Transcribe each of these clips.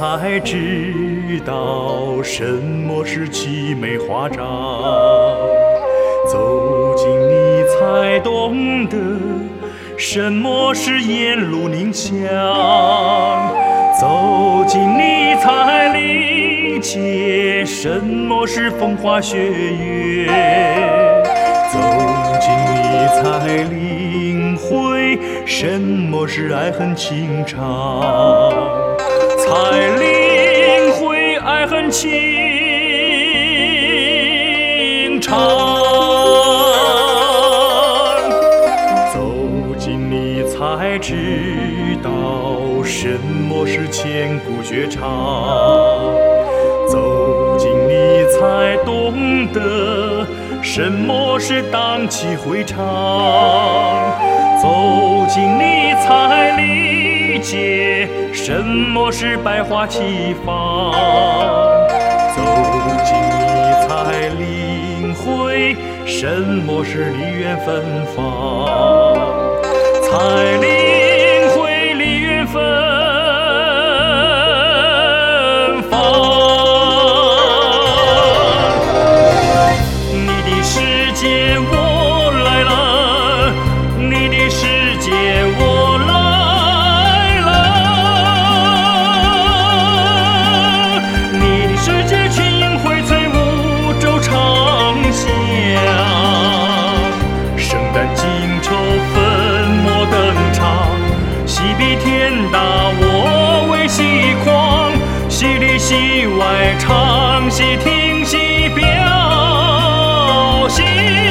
才知道什么是凄美华章，走近你才懂得什么是沿路凝香，走近你才理解什么是风花雪月，走近你才领会什么是爱恨情长，才领会爱恨情长。走近你才知道什么是千古绝唱，走近你才懂得什么是荡气回肠，走近你才理解什么是百花齐放，走近你才领会什么是梨园芬芳，才领会梨园芬芳。你的世界我来了，你的世界我来了，你的世界群英荟萃，五洲长香，圣诞惊愁粉墨登场，喜比天大我为戏狂，戏里戏外唱戏听戏表戏，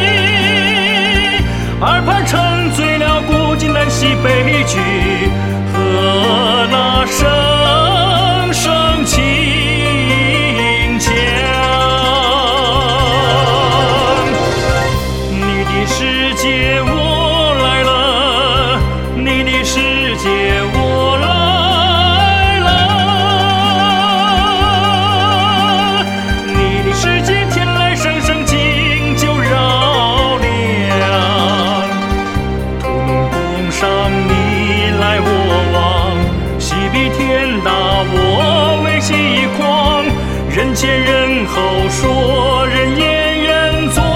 耳畔沉醉了古今南西悲剧和那声声轻响。你的世界我来了，你的世界我来了，你的世界天籁声声经久绕亮，土弄宫上你来我往，喜比天大我为戏狂，人前人后说人言人做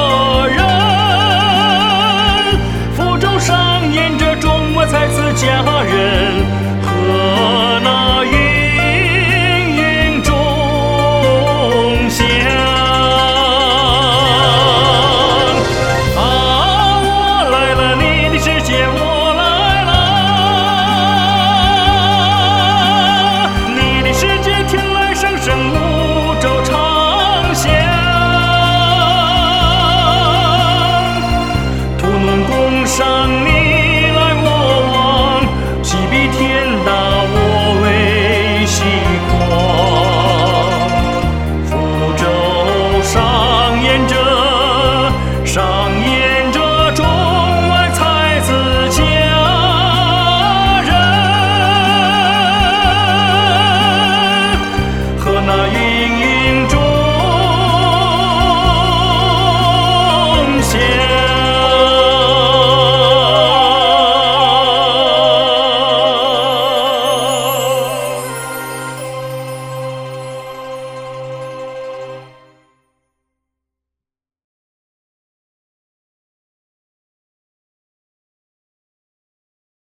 人，福州上演着中国才子佳